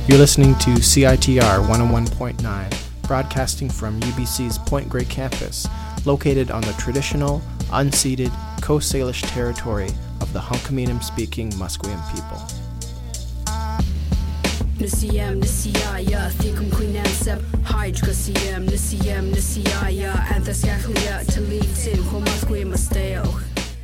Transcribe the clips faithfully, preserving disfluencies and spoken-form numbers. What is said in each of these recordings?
You're listening to C I T R one oh one point nine, broadcasting from U B C's Point Grey campus, located on the traditional, unceded Coast Salish territory of the Hunkaminam-speaking Musqueam people. Nisiyam Nisiyaya, Thikum Queenansep, Hydra Siyam, Nisiyam Nisiyaya, Anthascachlia, Talitin, Homasquim Masteo.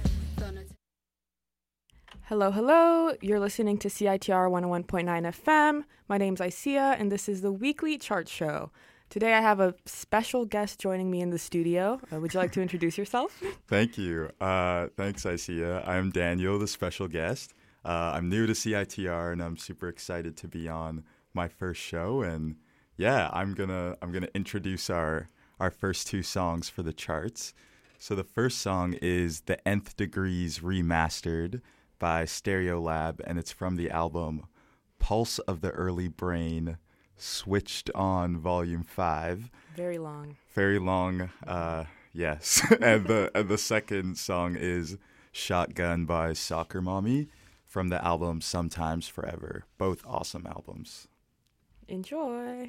Hello, hello. You're listening to C I T R one oh one point nine F M. My name's Isia, and this is the weekly chart show. Today I have a special guest joining me in the studio. Uh, would you like to introduce yourself? Thank you. Uh, thanks, Isia. I'm Daniel, the special guest. Uh, I'm new to C I T R, and I'm super excited to be on my first show. And yeah, I'm gonna I'm gonna introduce our our first two songs for the charts. So the first song is "The Nth Degrees Remastered" by Stereolab, and it's from the album Pulse of the Early Brain, Switched On Volume Five. Very long. Very long. Uh, yes. and the and the second song is "Shotgun" by Soccer Mommy, from the album Sometimes Forever. Both awesome albums. Enjoy.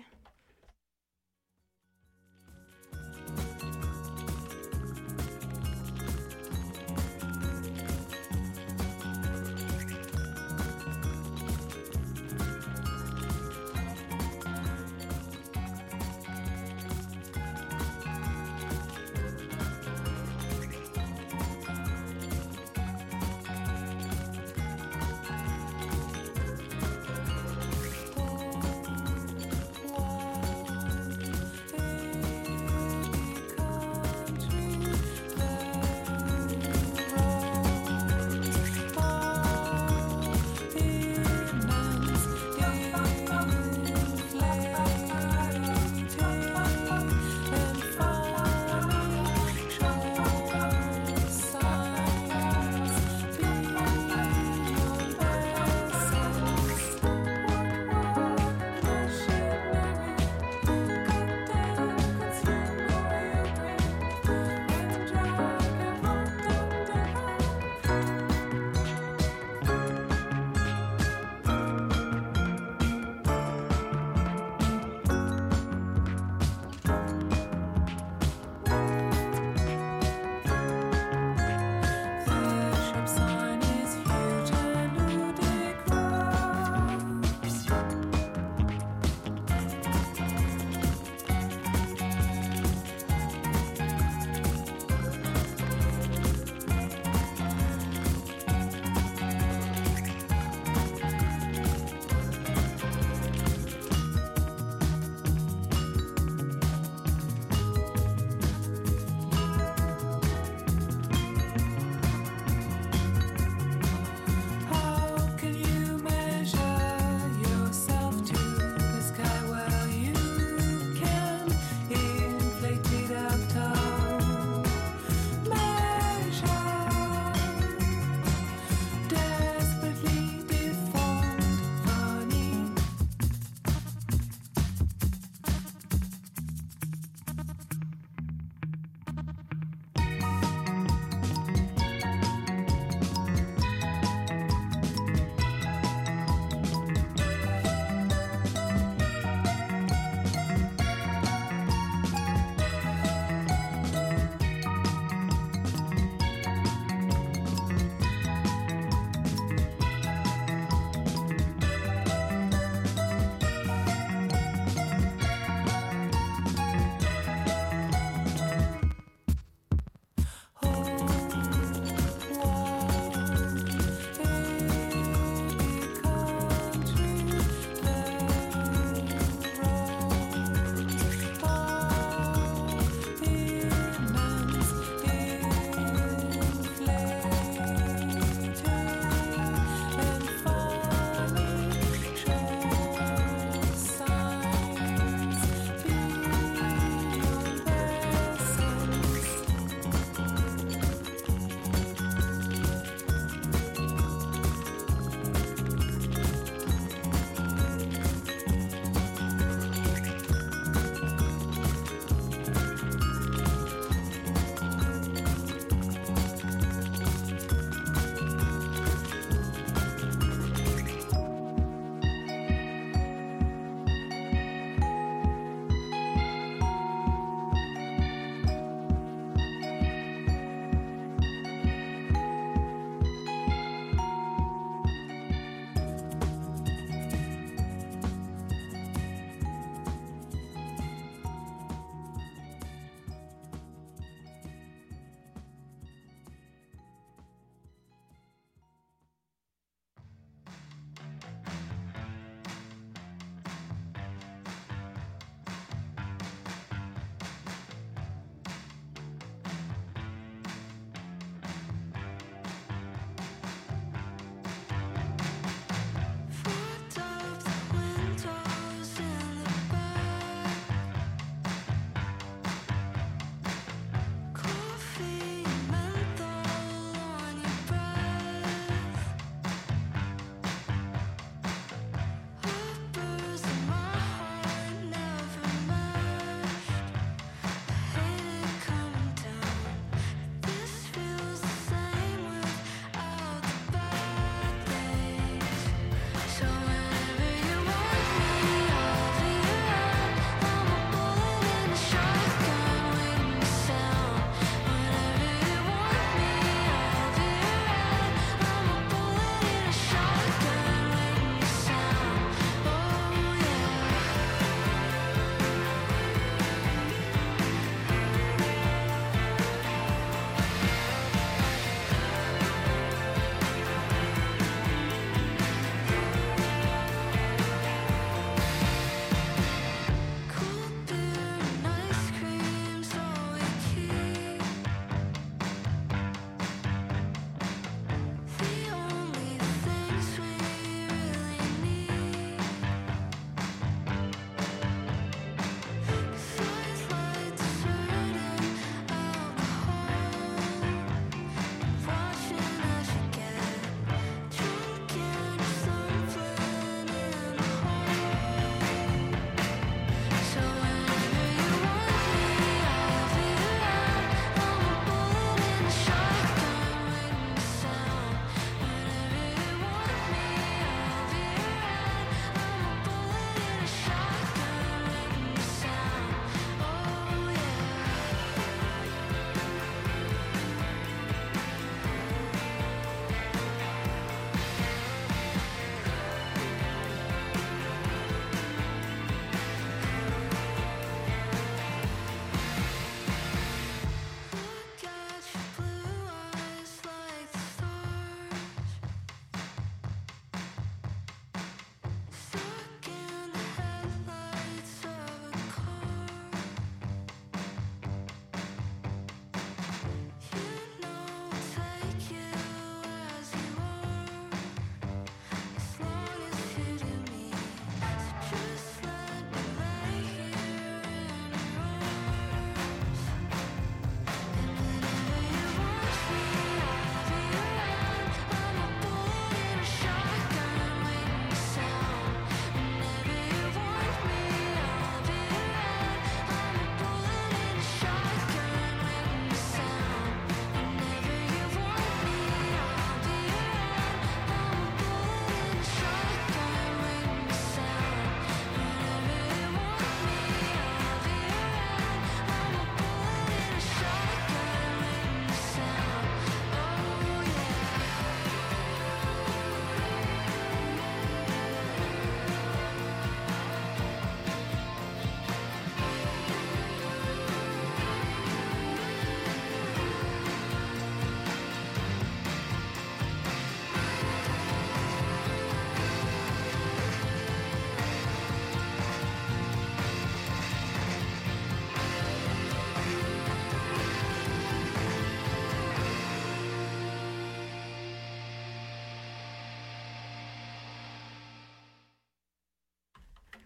One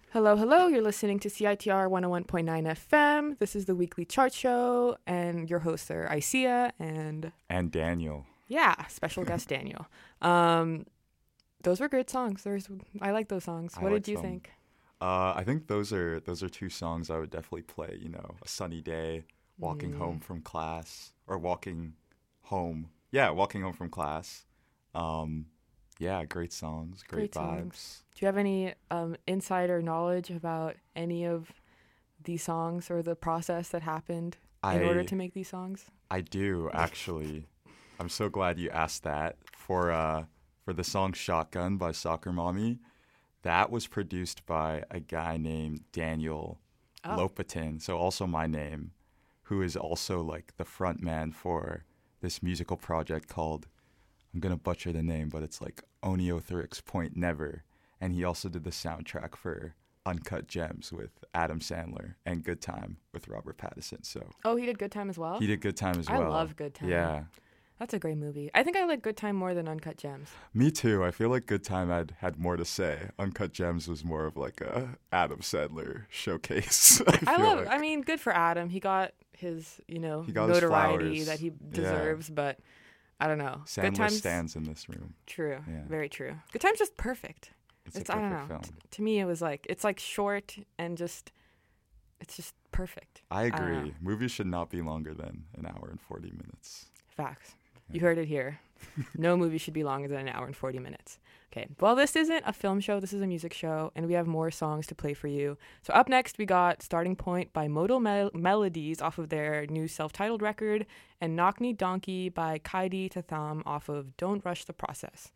Hello, hello. You're listening to C I T R one oh one point nine F M. This is the weekly chart show, and your hosts are Isia and And Daniel. yeah, special guest Daniel. Um, those were great songs. There's, I like those songs. I What like did you them. think? Uh, I think those are those are two songs I would definitely play. You know, a sunny day, walking Mm. home from class, or walking home. Yeah, walking home from class. Um, yeah, great songs, great, Great songs. vibes. Do you have any um, insider knowledge about any of these songs or the process that happened in I order to make these songs? I do actually. I'm so glad you asked that. For uh, for the song "Shotgun" by Soccer Mommy, that was produced by a guy named Daniel Oh. Lopatin, so also my name, who is also like the front man for this musical project called, I'm gonna butcher the name, but it's like Oneothrix Point Never, and he also did the soundtrack for Uncut Gems with Adam Sandler and Good Time with Robert Pattinson. So Oh, he did Good Time as well? he did Good Time as I well. love Good Time. Yeah, That's a great movie. I think I like Good Time more than Uncut Gems. me too. I feel like Good Time had had more to say. Uncut Gems was more of like a Adam Sandler showcase. I, I feel love. like. I mean, good for Adam. He got his, you know, He got his notoriety flowers. that he Yeah. deserves. But I don't know. Good Sandler Times. stands in this room. True. Yeah. Very true. Good Time's just perfect. It's, It's, a I don't perfect know. film. T- to me, it was like it's like short and just, it's just perfect. I don't know. agree. Movies should not be longer than an hour and forty minutes. Facts. Yeah. You heard it here. No movie should be longer than an hour and forty minutes. Okay. Well, this isn't a film show. This is a music show, and we have more songs to play for you. So up next, we got Starting Point by Modal Mel- Melodies off of their new self-titled record, and Knock Me Donkey by Kaidi Tatham off of Don't Rush the Process.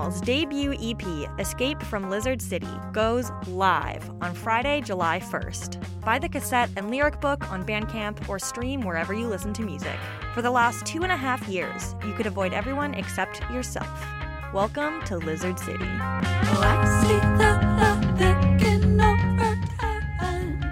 International's debut E P, Escape from Lizard City, goes live on Friday, July first. Buy the cassette and lyric book on Bandcamp or stream wherever you listen to music. For the last two and a half years, you could avoid everyone except yourself. Welcome to Lizard City. Oh, I see the love taking over time.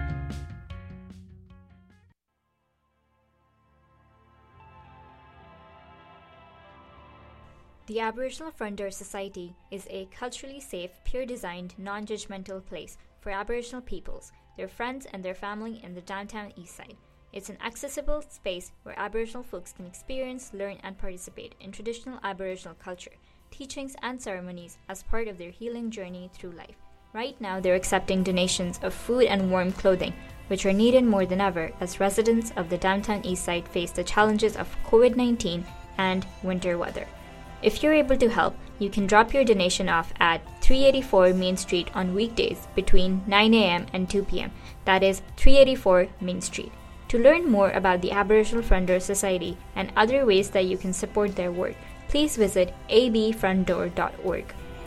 The Aboriginal Front Door Society is a culturally safe, peer-designed, non-judgmental place for Aboriginal peoples, their friends and their family in the downtown east side. It's an accessible space where Aboriginal folks can experience, learn and participate in traditional Aboriginal culture, teachings and ceremonies as part of their healing journey through life. Right now they're accepting donations of food and warm clothing, which are needed more than ever as residents of the downtown east side face the challenges of covid nineteen and winter weather. If you're able to help, you can drop your donation off at three eighty-four Main Street on weekdays between nine a.m. and two p.m. That is three eighty-four Main Street. To learn more about the Aboriginal Front Door Society and other ways that you can support their work, please visit a b front door dot org.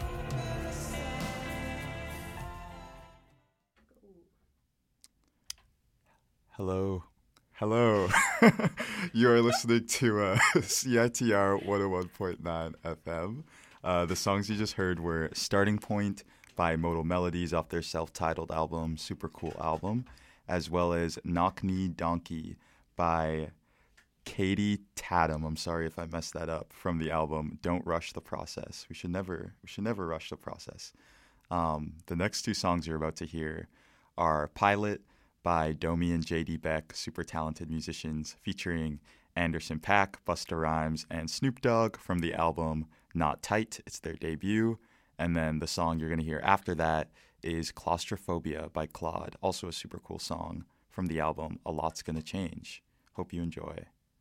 Hello. Hello. You are listening to uh, C I T R one oh one point nine F M. Uh, the songs you just heard were Starting Point by Modal Melodies off their self-titled album, super cool album, as well as Knock Knee Donkey by Katie Tatum. I'm sorry if I messed that up, from the album Don't Rush the Process. We should never we should never rush the process. Um, the next two songs you're about to hear are Pilot by Domi and J D Beck, super talented musicians, featuring Anderson .Paak, Busta Rhymes, and Snoop Dogg from the album Not Tight. It's their debut. And then the song you're going to hear after that is Claustrophobia by Claude, also a super cool song from the album A Lot's Gonna Change. Hope you enjoy.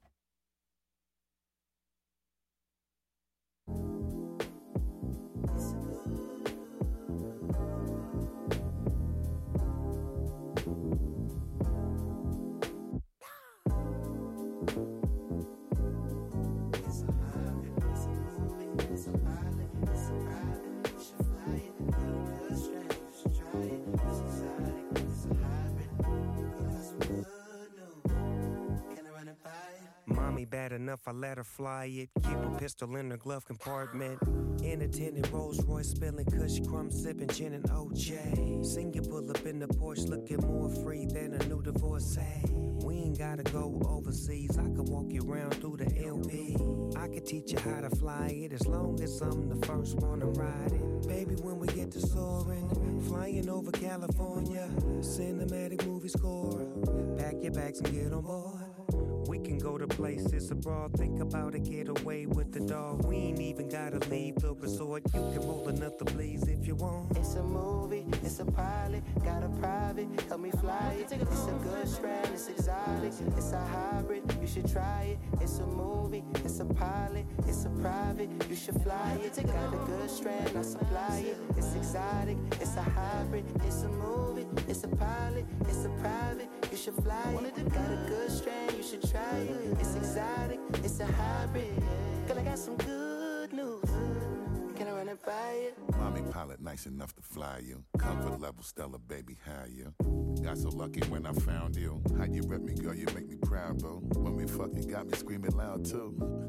Mommy bad enough, I let her fly it. Keep a pistol in her glove compartment. In a tinted Rolls Royce, spilling Kush crumbs, sipping gin and O J. Sing you pull up in the Porsche, looking more free than a new divorcee. We ain't gotta go overseas, I can walk you around through the L P. I can teach you how to fly it as long as I'm the first one to ride it. Baby, when we get to soaring, flying over California, cinematic movie score. Pack your bags and get on board. We can go to places abroad, think about a getaway with the dog. We ain't even gotta leave the resort. You can roll another please if you want. It's a movie, it's a pilot, got a private, help me fly it. It's a good strand, it's exotic, it's a hybrid, you should try it. It's a movie, it's a pilot, it's a private, you should fly it. Got a good strand, I supply it. It's exotic, it's a hybrid, it's a movie, it's a pilot, it's a private, you should fly it. Got a good strand, you should try it. It's exotic, it's a hybrid. Girl, I got some good news. Can I run it by it? Mommy pilot nice enough to fly you. Comfort level stellar, baby, how you? Got so lucky when I found you. How you rep me, girl, you make me proud, bro. When we fuck, you got me screaming loud, too.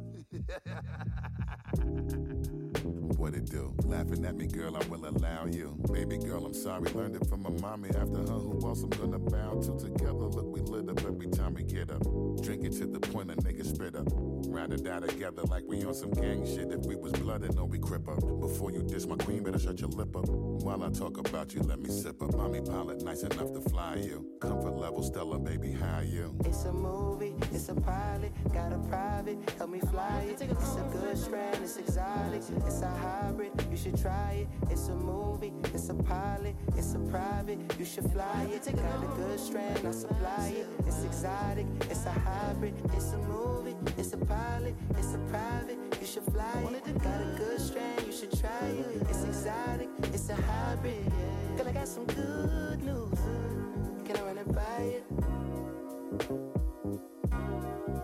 What it do? Laughing at me, girl, I will allow you. Baby girl, I'm sorry, learned it from my mommy. After her, who else I'm gonna bow to? Together, look, we lit up every time we get up. Drink it to the point a nigga spit up. Ride or die together like we on some gang shit. If we was blooded, no, we crip up. Before you diss my queen, better shut your lip up. While I talk about you, let me sip up. Mommy pilot, nice enough to fly you. Comfort level stellar, baby, how you? It's a movie, it's a pilot, got a private, help me fly it. It's a good strand, it's exotic, it's a hybrid, you should try it. It's a movie, it's a pilot, it's a private, you should fly it. Got a good strand, I supply it. It's exotic, it's a hybrid, it's a movie, it's a pilot, it's a private, you should fly it. Got a good strand, you should try it. It's exotic, it's a hybrid. Girl, I got some good news. Can I run it by it?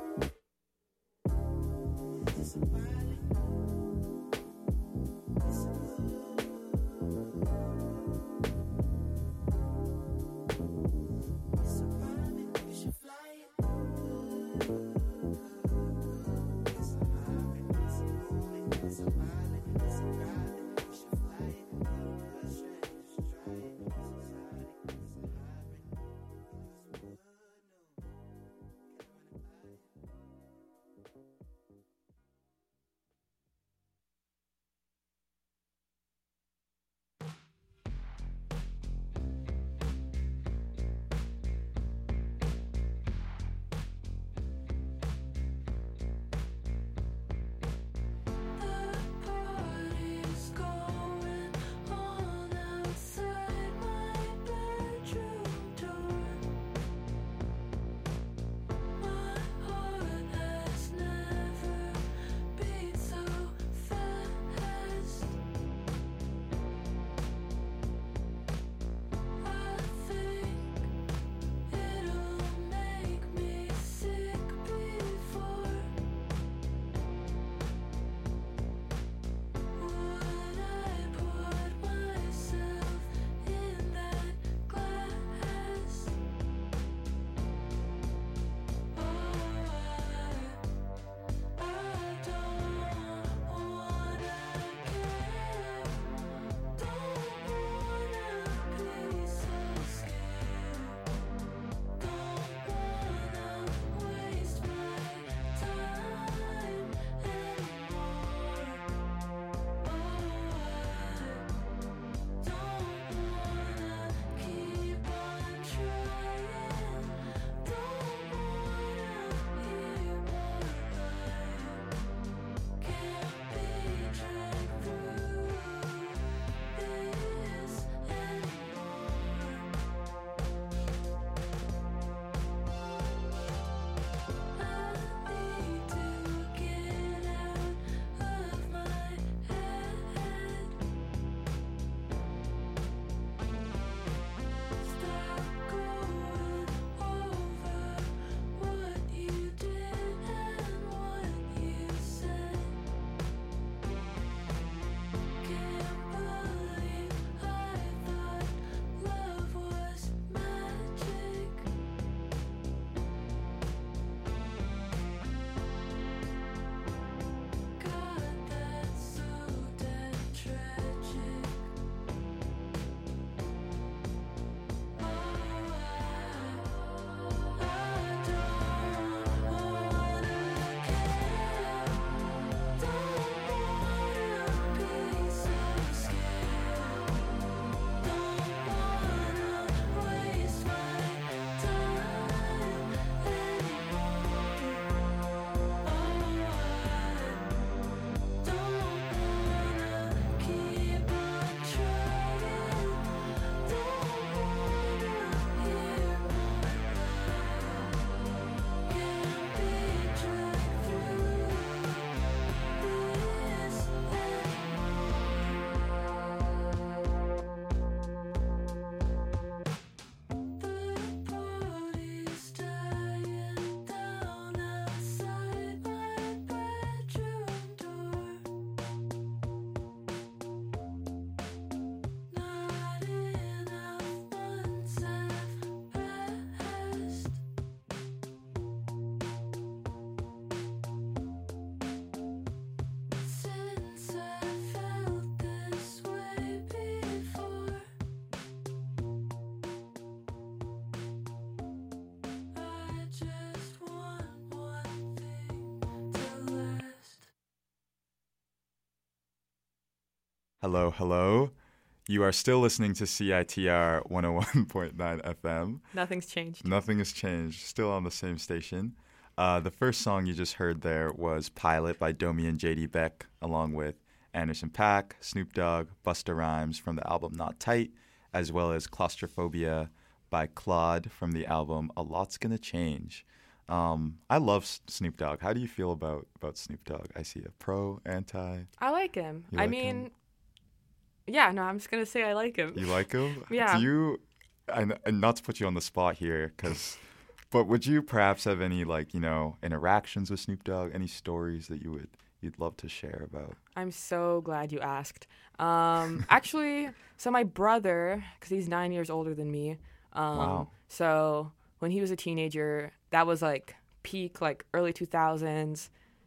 It's a pilot. It's a Hello, hello. You are still listening to C I T R one oh one point nine F M. Nothing's changed. Nothing has changed. Still on the same station. Uh, the first song you just heard there was Pilot by Domi and J D Beck, along with Anderson .Paak, Snoop Dogg, Busta Rhymes from the album Not Tight, as well as Claustrophobia by Claude from the album A Lot's Gonna Change. Um, I love S- Snoop Dogg. How do you feel about, about Snoop Dogg? I see a pro, anti. I like him. You I like mean, him? yeah, no, I'm just going to say I like him. You like him? Yeah. Do you, and, and not to put you on the spot here, because, but would you perhaps have any, like, you know, interactions with Snoop Dogg? Any stories that you would, you'd love to share about? I'm so glad you asked. Um, actually, so my brother, because he's nine years older than me, um, Wow. so when he was a teenager, that was like peak, like early two thousands,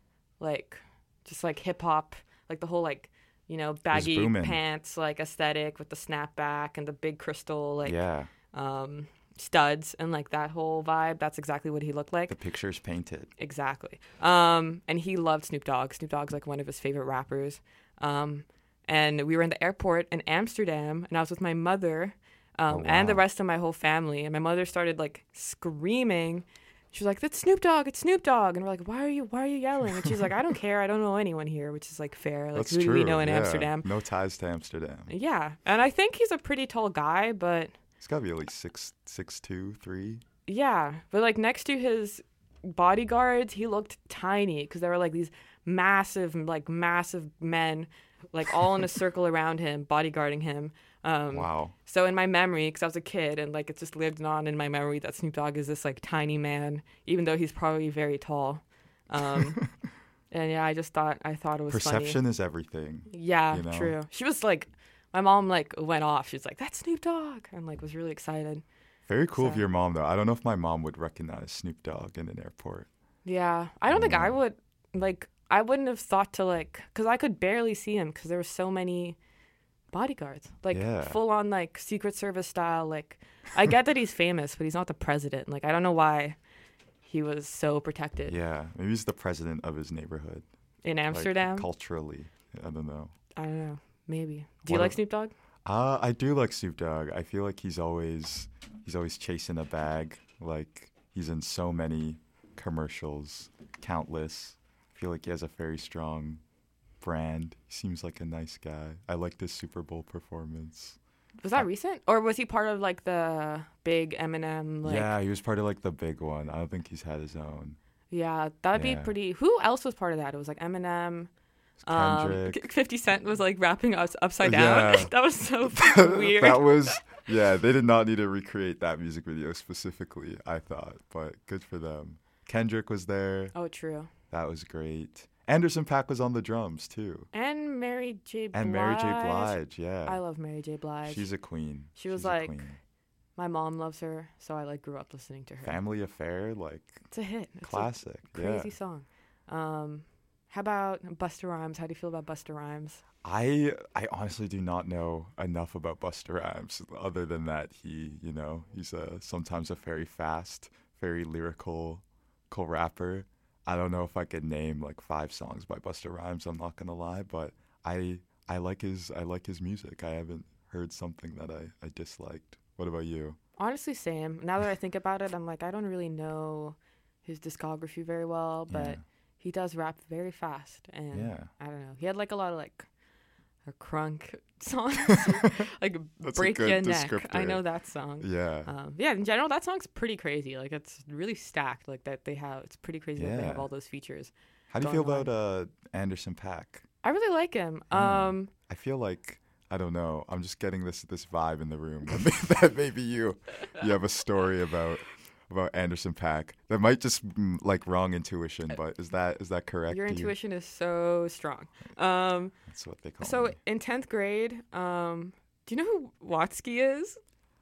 like just like hip hop, like the whole like, you know, baggy booming. pants, like aesthetic with the snapback and the big crystal, like Yeah, um, studs and like that whole vibe. That's exactly what he looked like. the picture's painted. Exactly. Um, and he loved Snoop Dogg. Snoop Dogg's like one of his favorite rappers. Um, and we were in the airport in Amsterdam, and I was with my mother um, Oh, and the wow. rest of my whole family. And my mother started like screaming. She was like, "That's Snoop Dogg! It's Snoop Dogg!" And we're like, "Why are you? Why are you yelling?" And she's like, "I don't care. I don't know anyone here," which is like fair. Like, That's who true. do we know in yeah. Amsterdam? No ties to Amsterdam. Yeah, and I think he's a pretty tall guy, but He's got to be at least six, six, two, three. yeah, but like next to his bodyguards, he looked tiny because there were like these massive, like massive men, like all in a circle around him, bodyguarding him. Um, Wow. So in my memory, because I was a kid, and like it just lived on in my memory that Snoop Dogg is this like tiny man, even though he's probably very tall. Um, and yeah, I just thought I thought it was Perception funny. is everything. Yeah, you know? true. She was like, my mom like went off. She was like, "That's Snoop Dogg," and like was really excited. Very cool of So- your mom, though. I don't know if my mom would recognize Snoop Dogg in an airport. Yeah, I don't think I Mm. would, like, I wouldn't have thought to, like, because I could barely see him because there were so many bodyguards. Like, Yeah. full on, like, Secret Service style. Like, I get that he's famous, but he's not the president. Like, I don't know why he was so protected Yeah, maybe he's the president of his neighborhood. in like, Amsterdam. culturally. I don't know. I don't know. Maybe. Do you What like a- Snoop Dogg? Uh, I do like Snoop Dogg. I feel like he's always he's always chasing a bag. Like he's in so many commercials, countless. I feel like he has a very strong brand. He seems like a nice guy. I liked his Super Bowl performance. Was that recent? Or was he part of, like, the big Eminem, like... yeah, he was part of like the big one. I don't think he's had his own. Yeah, that'd be Yeah. pretty... Who else was part of that? It was, like, Eminem... Um, Kendrick. fifty Cent was like rapping us upside Yeah. down. That was so weird. That was yeah. They did not need to recreate that music video specifically. I thought, but good for them. Kendrick was there. Oh, true. That was great. Anderson .Paak was on the drums too, And Mary J. Blige. and Mary J. Blige. Yeah, I love Mary J. Blige. she's a queen. She was She's a like- queen. My mom loves her, so I like grew up listening to her. Family Affair, like It's a hit. It's classic. a crazy Yeah. song. Um, how about Busta Rhymes? How do you feel about Busta Rhymes? I I honestly do not know enough about Busta Rhymes other than that he, you know, he's a sometimes a very fast, very lyrical, cool rapper. I don't know if I could name like five songs by Busta Rhymes. I'm not gonna lie, but I I like his I like his music. I haven't heard something that I, I disliked. What about you? Honestly, same. Now that I think about it, I'm like, I don't really know his discography very well, but Yeah. he does rap very fast. And Yeah. I don't know. He had like a lot of like a crunk songs, like That's a Break good Your Neck. I descriptor. know that song. Yeah. Um, yeah, in general, that song's pretty crazy. Like, it's really stacked. Like, that they have, it's pretty crazy that they have Yeah. all those features. How do you feel going about uh, Anderson .Paak? I really like him. Mm. Um, I feel like I don't know. I'm just getting this this vibe in the room that may- that maybe you you have a story about about Anderson .Paak that might just mm, like wrong intuition, but is that is that correct? your Do you- intuition is so strong. Um, That's what they call so me. in tenth grade, um, do you know who Watsky is?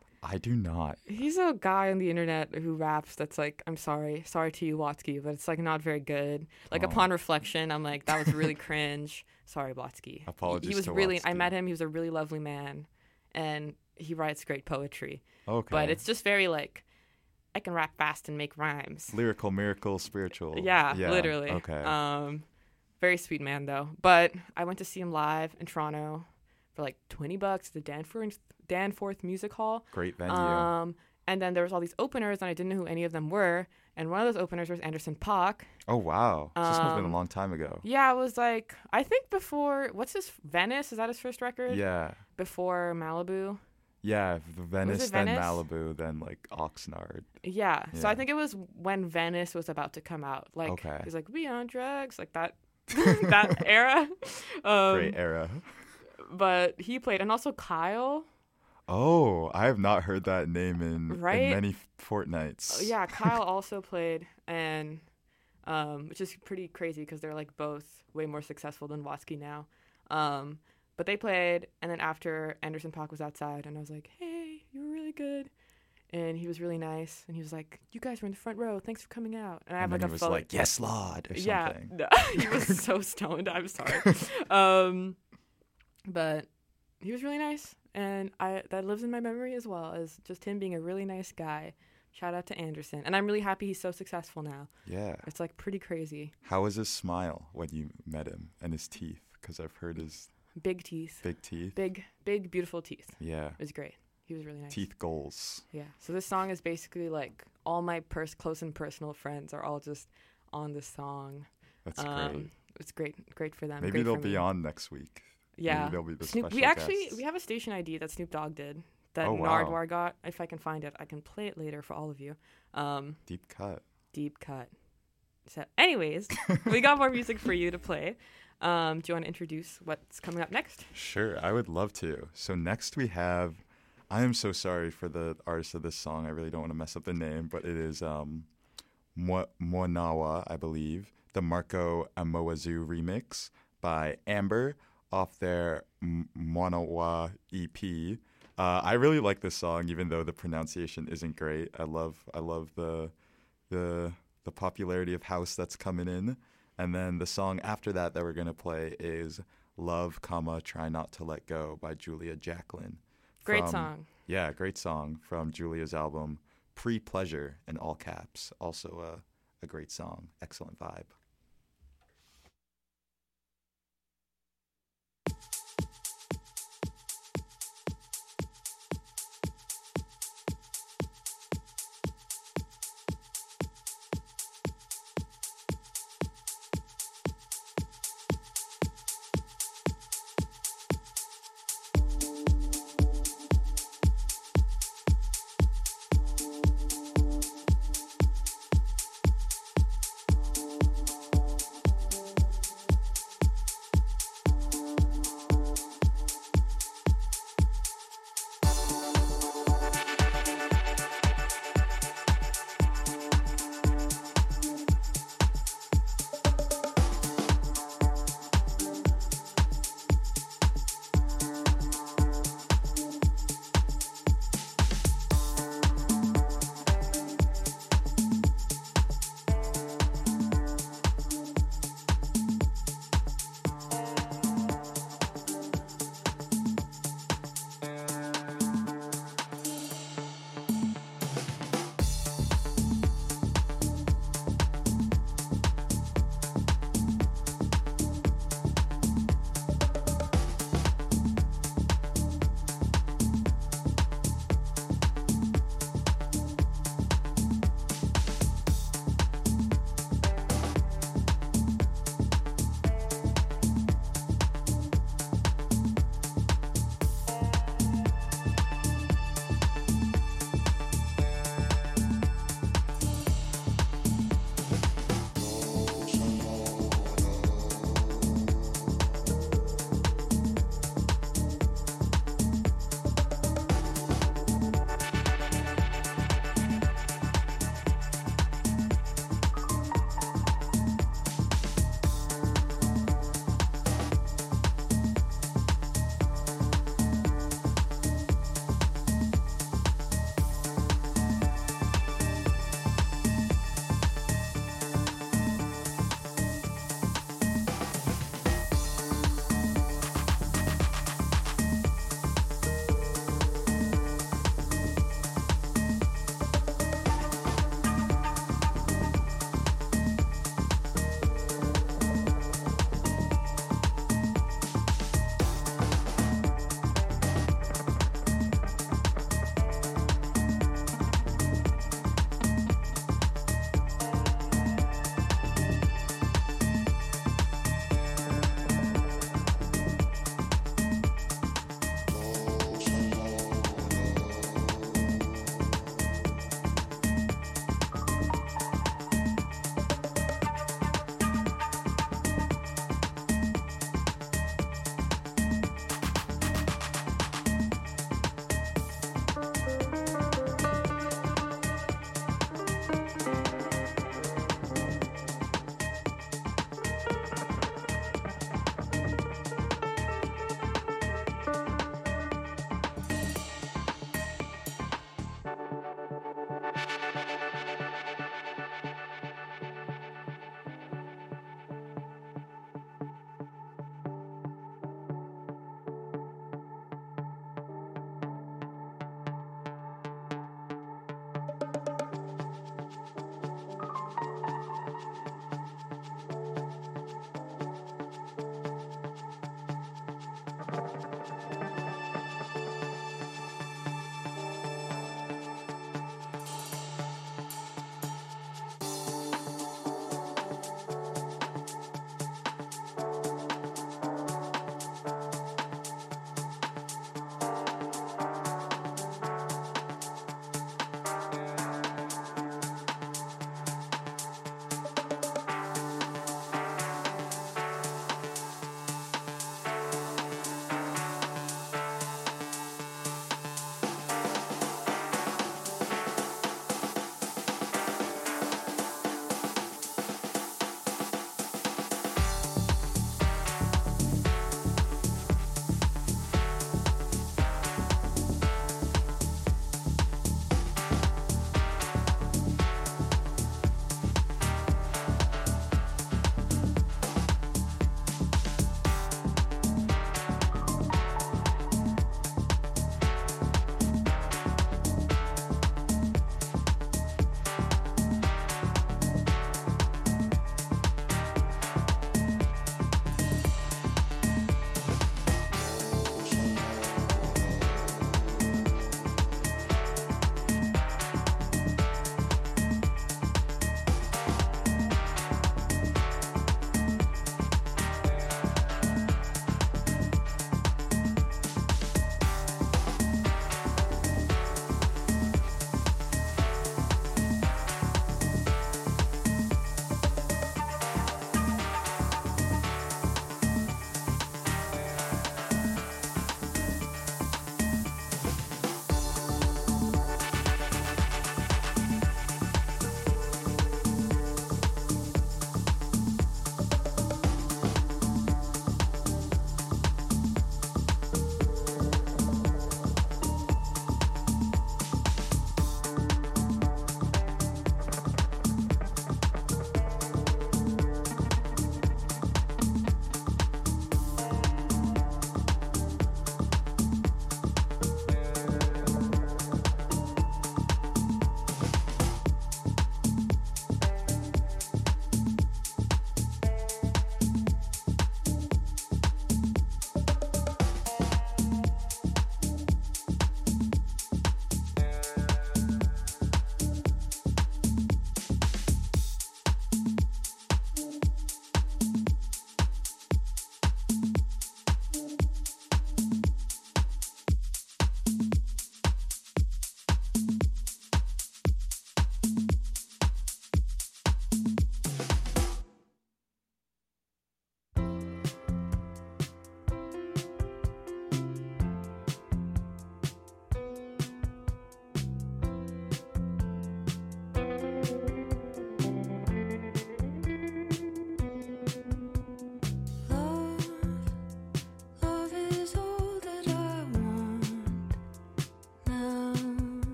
I do not. He's a guy on the internet who raps that's like, I'm sorry, sorry to you, Watsky, but it's like not very good. Like Oh. upon reflection, I'm like, that was really cringe. Sorry, Watsky. Apologies He was to really, I Watsky. met him. He was a really lovely man, and he writes great poetry. Okay. But it's just very like, I can rap fast and make rhymes. lyrical, miracle, spiritual. Yeah, literally. Okay. Um, very sweet man though. But I went to see him live in Toronto. for like twenty bucks at the Danforth Danforth Music Hall. Great venue. Um, and then there was all these openers, and I didn't know who any of them were. And one of those openers was Anderson .Paak. Oh, wow. So this must have been a Um, long time ago. Yeah, it was like, I think before, what's his, Venice? Is that his first record? Yeah. Before Malibu? Yeah, the Venice, then Venice? Malibu, then like Oxnard. Yeah. So Yeah. I think it was when Venice was about to come out. Like, Okay. he's like, we on drugs, like that that era. Um, Great era. But he played, and also Kyle. Oh, I have not heard that name in, Right? in many fortnights. Yeah, Kyle also played, and um, which is pretty crazy because they're like both way more successful than Watsky now. Um, but they played, and then after Anderson .Paak was outside, and I was like, "Hey, you were really good," and he was really nice, and he was like, "You guys were in the front row. Thanks for coming out." And I have And then like he a was photo. like, "Yes, Lord," or Yeah, something. no, he was so stoned. I'm sorry, um, but he was really nice, and I that lives in my memory as well as just him being a really nice guy. Shout out to Anderson, and I'm really happy he's so successful now. Yeah. It's like pretty crazy. How was his smile when you met him and his teeth? Because I've heard his Big teeth, big teeth. big, big, beautiful teeth. Yeah. It was great. He was really nice. Teeth goals. Yeah. So this song is basically like all my pers- close and personal friends are all just on this song. That's um, great. It's great, great for them. Maybe great they'll for be me. on next week. Yeah. Maybe they'll be the Snoop, special we actually guests. we have a station I D that Snoop Dogg did that Oh, wow. Nardwar got. If I can find it, I can play it later for all of you. Um, Deep cut. deep cut. So, anyways, we got more music for you to play. Um, do you want to introduce what's coming up next? Sure, I would love to. So next we have, I am so sorry for the artist of this song. I really don't want to mess up the name, but it is um, Mo- Moanawa, I believe, the Marco Amoazu remix by Amber off their M- Moanawa E P. Uh, I really like this song, even though the pronunciation isn't great. I love, I love the, the, the popularity of house that's coming in. And then the song after that that we're going to play is Love, comma, Try Not to Let Go by Julia Jacqueline. Great from- song. Yeah, great song from Julia's album Pre-Pleasure in all caps. Also a, a great song. Excellent vibe.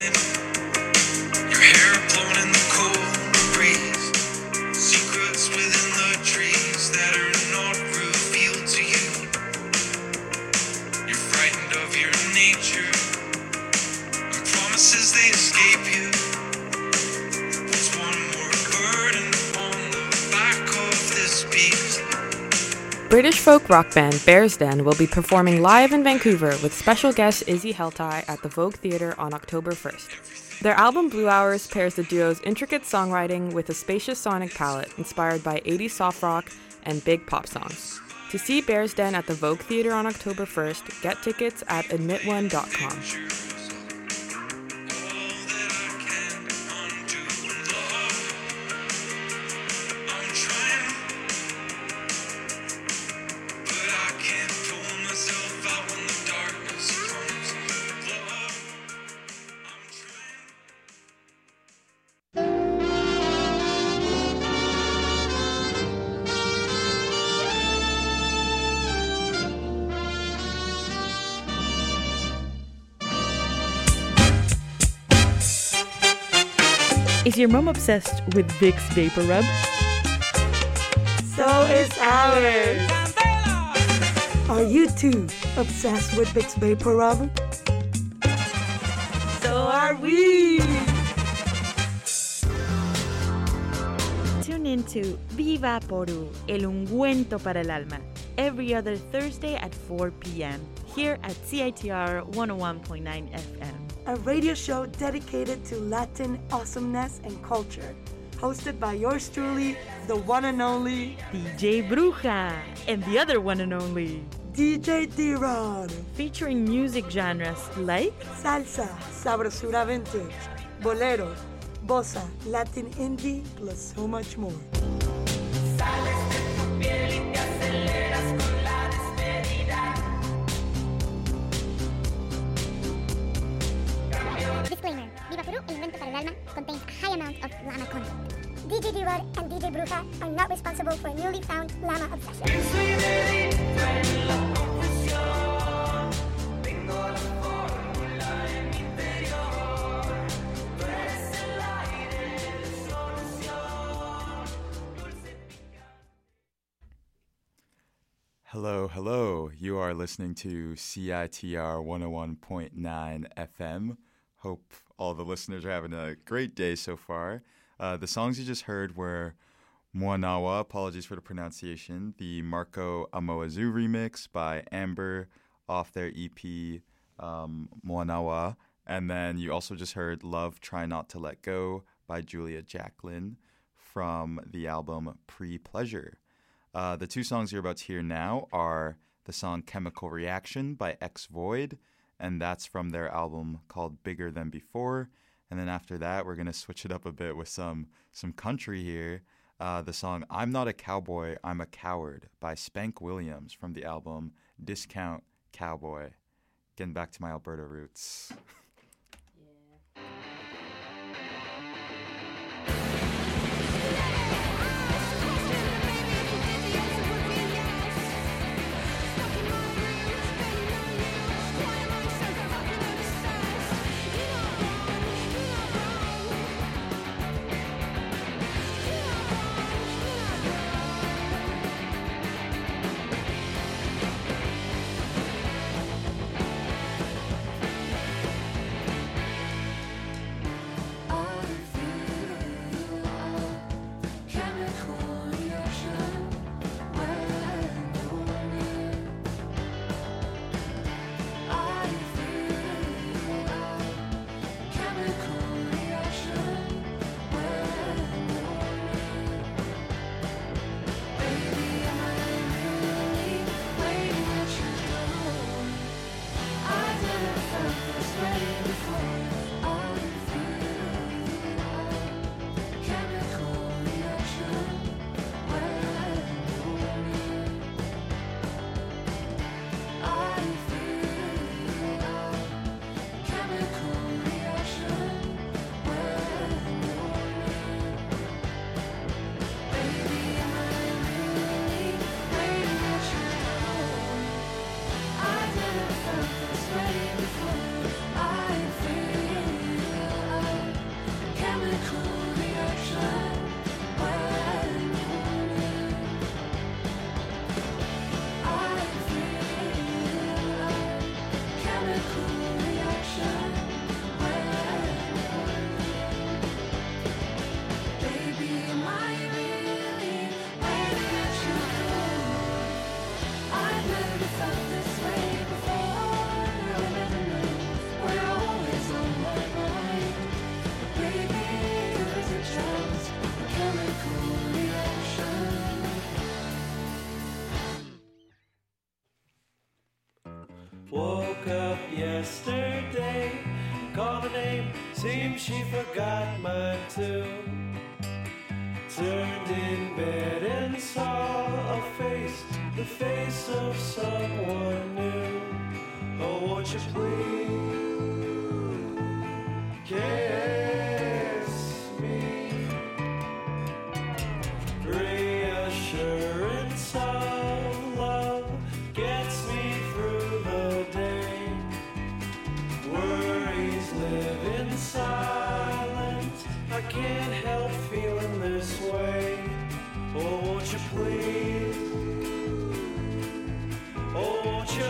Your hair blown in the cold breeze. Secrets within the trees that are not revealed to you. You're frightened of your nature, and promises they escape you. What's one more burden on the back of this beast? British folk rock band Bears Den will be performing live in Vancouver with special guest Izzy Heltai at the Vogue Theatre on October first. Their album Blue Hours pairs the duo's intricate songwriting with a spacious sonic palette inspired by eighties soft rock and big pop songs. To see Bears Den at the Vogue Theatre on October first, get tickets at admit one dot com. Is your mom obsessed with Vicks Vapor Rub? So is ours. Are you too obsessed with Vicks Vapor Rub? So are we. Tune into Viva Poru, el ungüento para el alma, every other Thursday at four p.m. here at C I T R one oh one point nine F M. A radio show dedicated to Latin awesomeness and culture, hosted by yours truly, the one and only D J Bruja, and the other one and only D J D-Rod, featuring music genres like salsa, sabrosura vintage, bolero, bossa, Latin indie, plus so much more. Disclaimer. Viva Peru, el invento para el alma, contains a high amount of llama content. D J D-Rod and D J Bruja are not responsible for a newly found llama obsession. Hello, hello. You are listening to C I T R one oh one point nine F M. Hope all the listeners are having a great day so far. Uh, the songs you just heard were Moanawa, apologies for the pronunciation, the Marco Amoazu remix by Amber off their E P um, Moanawa, and then you also just heard Love, Try Not to Let Go by Julia Jacqueline from the album Pre-Pleasure. Uh, the two songs you're about to hear now are the song Chemical Reaction by X Void, and that's from their album called Bigger Than Before. And then after that, we're going to switch it up a bit with some some country here. Uh, the song I'm Not a Cowboy, I'm a Coward by Spank Williams from the album Discount Cowboy. Getting back to my Alberta roots. I Woke up yesterday, called her name, seems she forgot mine too. Turned in bed and saw a face, the face of someone new. Oh, won't you please kiss me? Reassurance of love gets me through the day. Worries live in silence, I can't help feeling this way. Oh, won't you please? Oh, won't you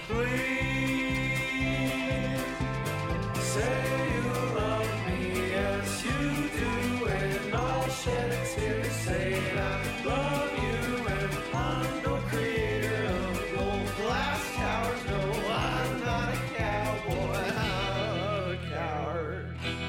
please say you love me as you do, and I'll shed a tear to say I love you, and I'm no creator of gold glass towers. No, I'm not a cowboy, I'm a coward.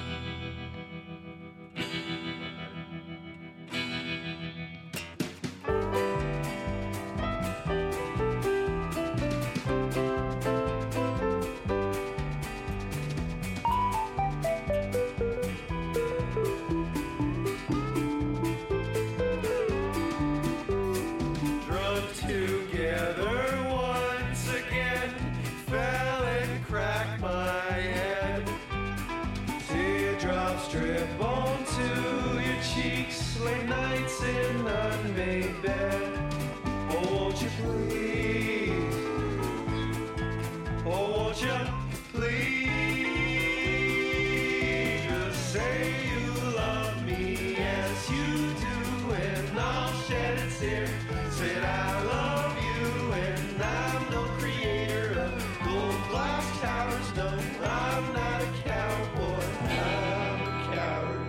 Drunk together once again, fell and cracked my head. Teardrops drip onto your cheeks, late nights in unmade bed. Oh, won't you please? Oh, won't you please just say you love me as you do, and I'll shed a tear. Said I love you, and I'm no creator of gold glass towers. No, I'm not a cowboy, I'm a coward.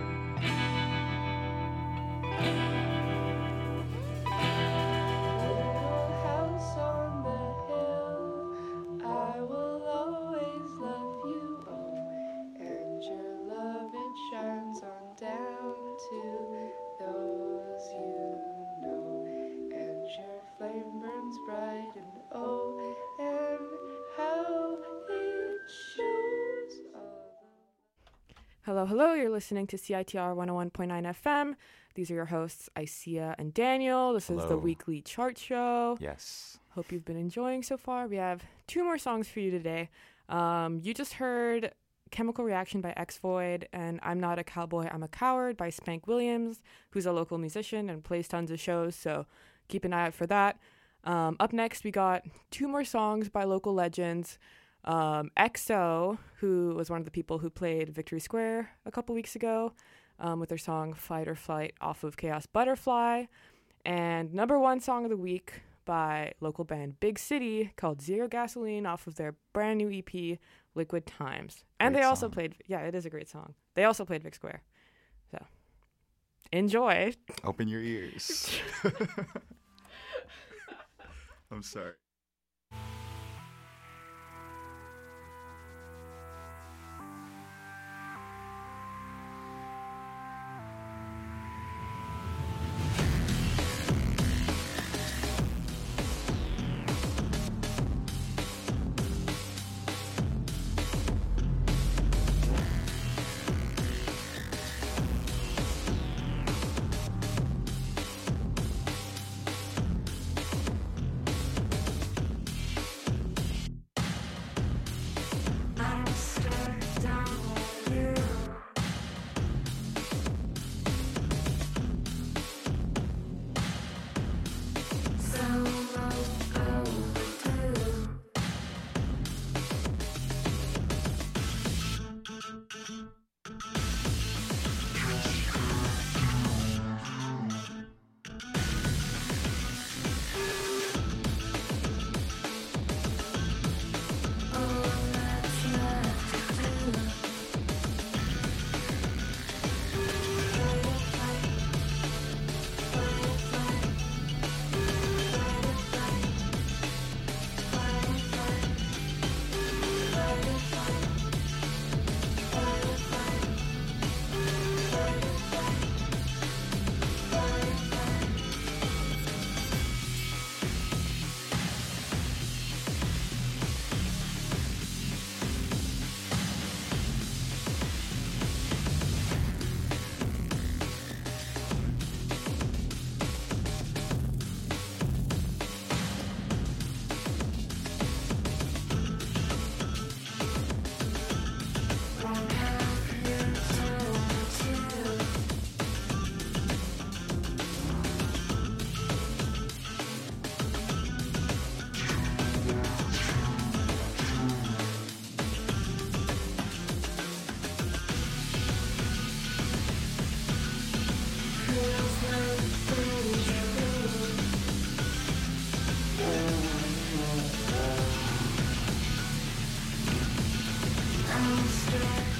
House on the hill, I will always love you, oh, and your love it shines on down to those you know, and your flame burns bright, and oh, and how it shows all. Hello, hello. You're listening to C I T R one oh one point nine F M. These are your hosts, Isia and Daniel. This is the Hello. weekly chart show. Yes. Hope you've been enjoying so far. We have two more songs for you today. Um, you just heard Chemical Reaction by X-Void and I'm Not a Cowboy, I'm a Coward by Spank Williams, who's a local musician and plays tons of shows, so keep an eye out for that. Um, up next, we got two more songs by local legends. Um, X O, who was one of the people who played Victory Square a couple weeks ago, um, with their song Fight or Flight off of Chaos Butterfly. And number one song of the week by local band Big City called Zero Gasoline off of their brand new E P, Liquid Times. And Great they also song. played, yeah, it is a great song. They also played Vic Square. So, enjoy. Open your ears. I'm sorry. monster.